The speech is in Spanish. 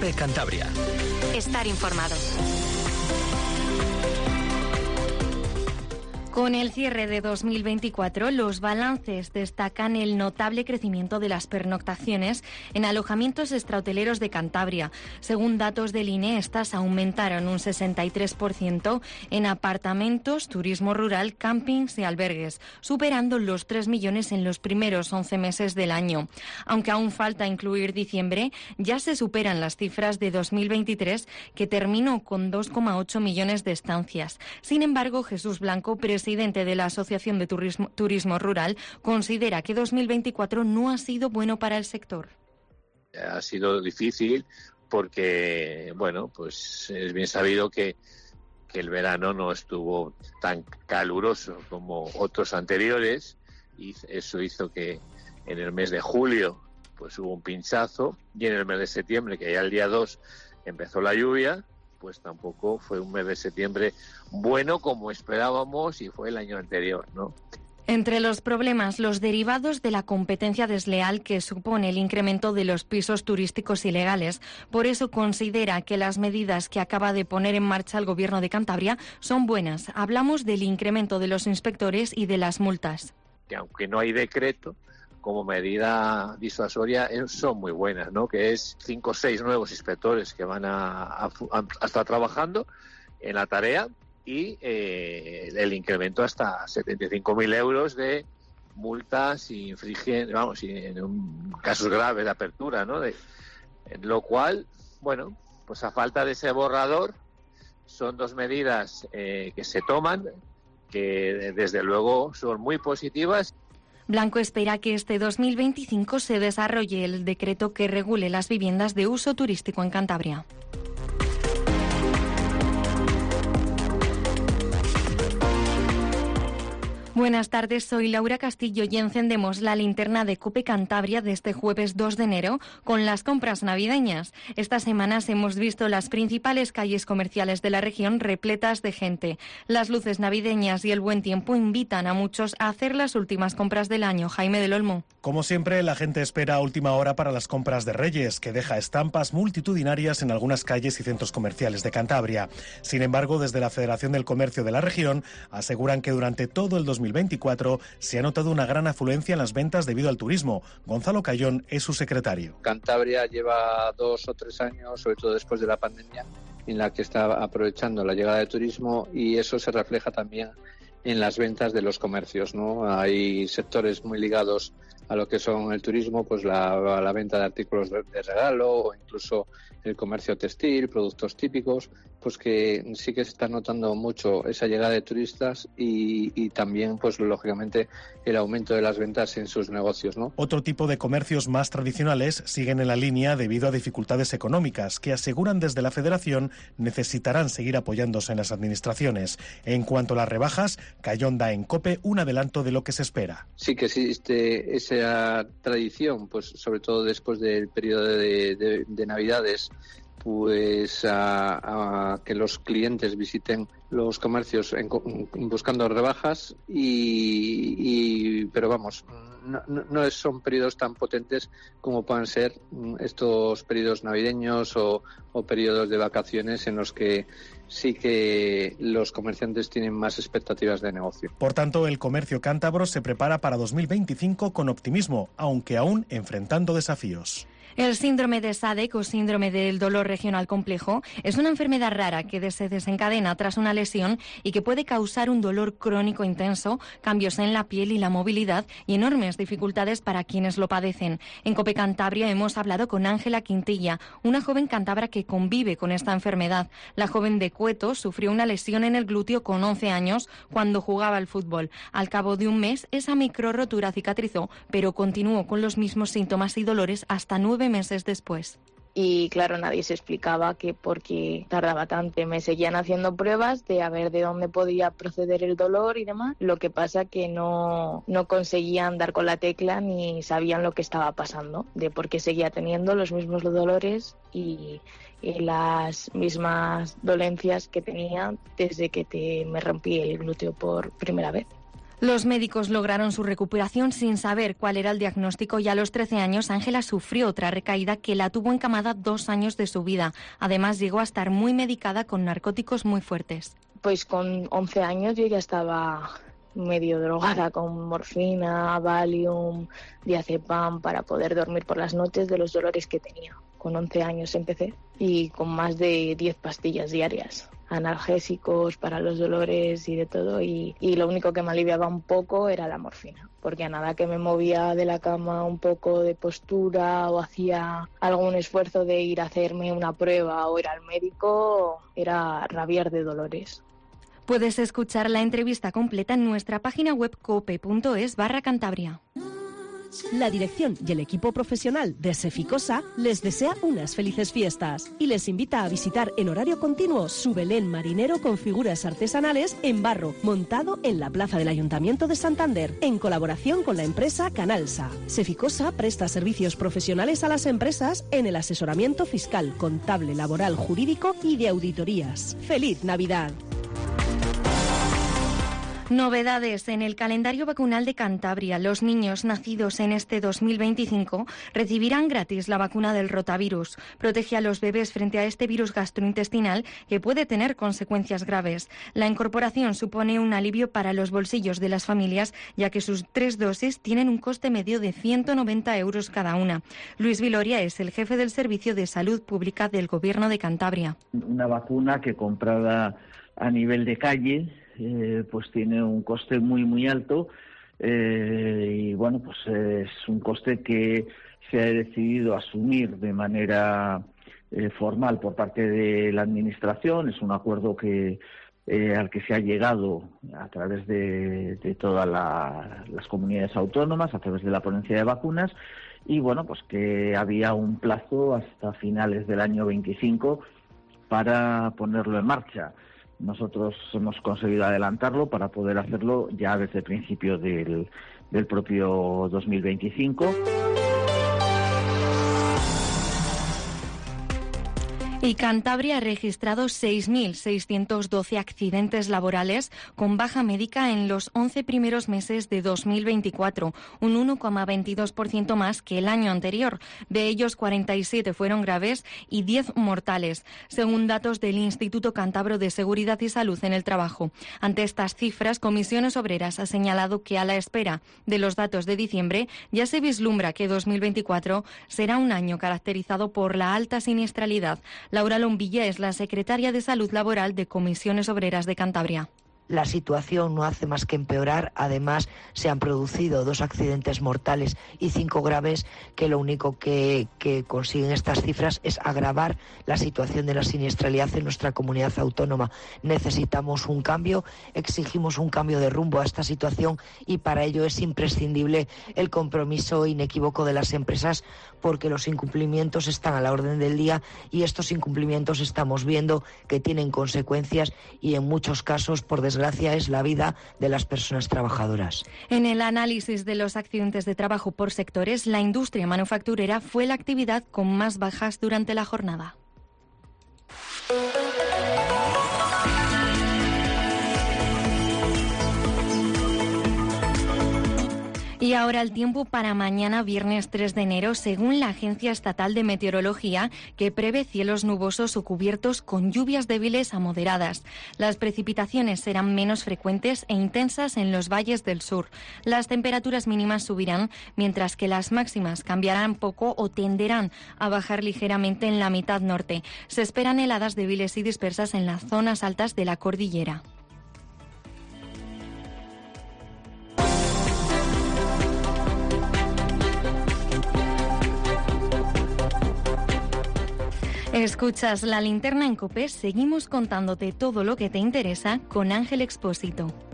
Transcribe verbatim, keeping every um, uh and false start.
COPE Cantabria. Estar informado. Con el cierre de dos mil veinticuatro, los balances destacan el notable crecimiento de las pernoctaciones en alojamientos extrahoteleros de Cantabria. Según datos del I N E, estas aumentaron un sesenta y tres por ciento en apartamentos, turismo rural, campings y albergues, superando los tres millones en los primeros once meses del año. Aunque aún falta incluir diciembre, ya se superan las cifras de dos mil veintitrés, que terminó con dos coma ocho millones de estancias. Sin embargo, Jesús Blanco, presidente de la Asociación de Turismo, Turismo Rural, considera que dos mil veinticuatro no ha sido bueno para el sector. Ha sido difícil porque, bueno, pues es bien sabido que, que el verano no estuvo tan caluroso como otros anteriores, y eso hizo que en el mes de julio pues hubo un pinchazo, y en el mes de septiembre, que ya el día dos empezó la lluvia, pues tampoco fue un mes de septiembre bueno como esperábamos y fue el año anterior, ¿no? Entre los problemas, los derivados de la competencia desleal que supone el incremento de los pisos turísticos ilegales. Por eso considera que las medidas que acaba de poner en marcha el Gobierno de Cantabria son buenas. Hablamos del incremento de los inspectores y de las multas. Que aunque no hay decreto, como medida disuasoria son muy buenas, ¿no? Que es cinco o seis nuevos inspectores que van a, a, a estar trabajando en la tarea, y eh, el incremento hasta setenta y cinco mil euros de multas si infringen, vamos, si en un, casos graves de apertura, ¿no? De, lo cual, bueno, pues a falta de ese borrador, son dos medidas eh, que se toman, que desde luego son muy positivas. Blanco espera que este dos mil veinticinco se desarrolle el decreto que regule las viviendas de uso turístico en Cantabria. Buenas tardes, soy Laura Castillo y encendemos la linterna de COPE Cantabria de este jueves dos de enero con las compras navideñas. Estas semanas hemos visto las principales calles comerciales de la región repletas de gente. Las luces navideñas y el buen tiempo invitan a muchos a hacer las últimas compras del año. Jaime del Olmo. Como siempre, la gente espera a última hora para las compras de Reyes, que deja estampas multitudinarias en algunas calles y centros comerciales de Cantabria. Sin embargo, desde la Federación del Comercio de la región aseguran que durante todo el dos mil veinticuatro se ha notado una gran afluencia en las ventas debido al turismo. Gonzalo Cayón es su secretario. Cantabria lleva dos o tres años, sobre todo después de la pandemia, en la que está aprovechando la llegada del turismo, y eso se refleja también en las ventas de los comercios, ¿no? Hay sectores muy ligados a lo que son el turismo, pues la, la venta de artículos de, de regalo, o incluso el comercio textil, productos típicos, pues que sí que se está notando mucho esa llegada de turistas, y, y también, pues lógicamente, el aumento de las ventas en sus negocios, ¿no? Otro tipo de comercios más tradicionales siguen en la línea debido a dificultades económicas que, aseguran desde la Federación, necesitarán seguir apoyándose en las administraciones. En cuanto a las rebajas, Cayón da en COPE un adelanto de lo que se espera. Sí que existe esa tradición, pues sobre todo después del periodo de, de, de Navidades, pues a, a que los clientes visiten los comercios en, buscando rebajas, y, y pero vamos, no, no son periodos tan potentes como puedan ser estos periodos navideños o, o periodos de vacaciones, en los que sí que los comerciantes tienen más expectativas de negocio. Por tanto, el comercio cántabro se prepara para dos mil veinticinco con optimismo, aunque aún enfrentando desafíos. El síndrome de S A D E C, o síndrome del dolor regional complejo, es una enfermedad rara que se desencadena tras una lesión y que puede causar un dolor crónico intenso, cambios en la piel y la movilidad, y enormes dificultades para quienes lo padecen. En COPE Cantabria hemos hablado con Ángela Quintilla, una joven cántabra que convive con esta enfermedad. La joven de Cueto sufrió una lesión en el glúteo con once años cuando jugaba al fútbol. Al cabo de un mes, esa microrotura cicatrizó, pero continuó con los mismos síntomas y dolores hasta nueve meses después. Y claro, nadie se explicaba que por qué tardaba tanto. Me seguían haciendo pruebas de a ver de dónde podía proceder el dolor y demás. Lo que pasa que no, no conseguían dar con la tecla ni sabían lo que estaba pasando, de por qué seguía teniendo los mismos dolores y, y las mismas dolencias que tenía desde que te, me rompí el glúteo por primera vez. Los médicos lograron su recuperación sin saber cuál era el diagnóstico y a los trece años Ángela sufrió otra recaída que la tuvo encamada dos años de su vida. Además llegó a estar muy medicada con narcóticos muy fuertes. Pues con once años yo ya estaba medio drogada con morfina, Valium, diazepam para poder dormir por las noches de los dolores que tenía. Con once años empecé y con más de diez pastillas diarias, analgésicos para los dolores y de todo, y, y lo único que me aliviaba un poco era la morfina, porque a nada que me movía de la cama un poco de postura o hacía algún esfuerzo de ir a hacerme una prueba o ir al médico, era rabiar de dolores. Puedes escuchar la entrevista completa en nuestra página web cope.es barra Cantabria. La dirección y el equipo profesional de Seficosa les desea unas felices fiestas y les invita a visitar en horario continuo su Belén marinero con figuras artesanales en barro, montado en la plaza del Ayuntamiento de Santander, en colaboración con la empresa Canalsa. Seficosa presta servicios profesionales a las empresas en el asesoramiento fiscal, contable, laboral, jurídico y de auditorías. ¡Feliz Navidad! Novedades en el calendario vacunal de Cantabria. Los niños nacidos en este dos mil veinticinco recibirán gratis la vacuna del rotavirus. Protege a los bebés frente a este virus gastrointestinal que puede tener consecuencias graves. La incorporación supone un alivio para los bolsillos de las familias, ya que sus tres dosis tienen un coste medio de ciento noventa euros cada una. Luis Viloria es el jefe del Servicio de Salud Pública del Gobierno de Cantabria. Una vacuna que comprada a nivel de calle Eh, pues tiene un coste muy muy alto eh, y bueno, pues eh, es un coste que se ha decidido asumir de manera eh, formal por parte de la administración. Es un acuerdo que eh, al que se ha llegado a través de, de todas la, las comunidades autónomas, a través de la ponencia de vacunas, y bueno, pues que había un plazo hasta finales del año veinticinco para ponerlo en marcha. Nosotros hemos conseguido adelantarlo para poder hacerlo ya desde el principio del, del propio dos mil veinticinco. Y Cantabria ha registrado seis mil seiscientos doce accidentes laborales con baja médica en los once primeros meses de dos mil veinticuatro, un uno coma veintidós por ciento más que el año anterior. De ellos, cuarenta y siete fueron graves y diez mortales, según datos del Instituto Cántabro de Seguridad y Salud en el Trabajo. Ante estas cifras, Comisiones Obreras ha señalado que a la espera de los datos de diciembre ya se vislumbra que dos mil veinticuatro será un año caracterizado por la alta siniestralidad. Laura Lombilla es la secretaria de Salud Laboral de Comisiones Obreras de Cantabria. La situación no hace más que empeorar. Además, se han producido dos accidentes mortales y cinco graves que lo único que, que consiguen estas cifras es agravar la situación de la siniestralidad en nuestra comunidad autónoma. Necesitamos un cambio, exigimos un cambio de rumbo a esta situación y para ello es imprescindible el compromiso inequívoco de las empresas, porque los incumplimientos están a la orden del día y estos incumplimientos estamos viendo que tienen consecuencias y en muchos casos, por desgracia, Gracia es la vida de las personas trabajadoras. En el análisis de los accidentes de trabajo por sectores, la industria manufacturera fue la actividad con más bajas durante la jornada. Y ahora el tiempo para mañana, viernes tres de enero, según la Agencia Estatal de Meteorología, que prevé cielos nubosos o cubiertos con lluvias débiles a moderadas. Las precipitaciones serán menos frecuentes e intensas en los valles del sur. Las temperaturas mínimas subirán, mientras que las máximas cambiarán poco o tenderán a bajar ligeramente en la mitad norte. Se esperan heladas débiles y dispersas en las zonas altas de la cordillera. Escuchas La Linterna en COPE. Seguimos contándote todo lo que te interesa con Ángel Expósito.